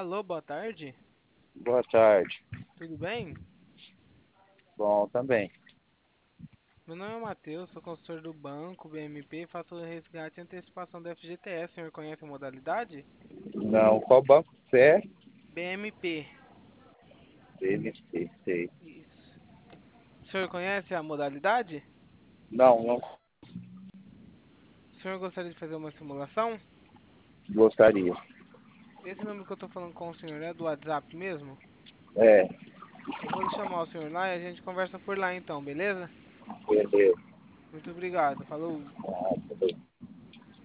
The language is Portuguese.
Alô, boa tarde. Boa tarde. Tudo bem? Bom também. Meu nome é Matheus, sou consultor do banco BMP e faço o resgate e antecipação do FGTS. O senhor conhece a modalidade? Não, qual banco você é? BMP. BMC, sei. Isso. O senhor conhece a modalidade? Não, não O senhor gostaria de fazer uma simulação? gostaria. Esse número que eu tô falando com o senhor é do WhatsApp mesmo? É, Eu vou chamar o senhor lá e a gente conversa por lá então, beleza? beleza. Muito obrigado. Falou. Ah, tudo bem.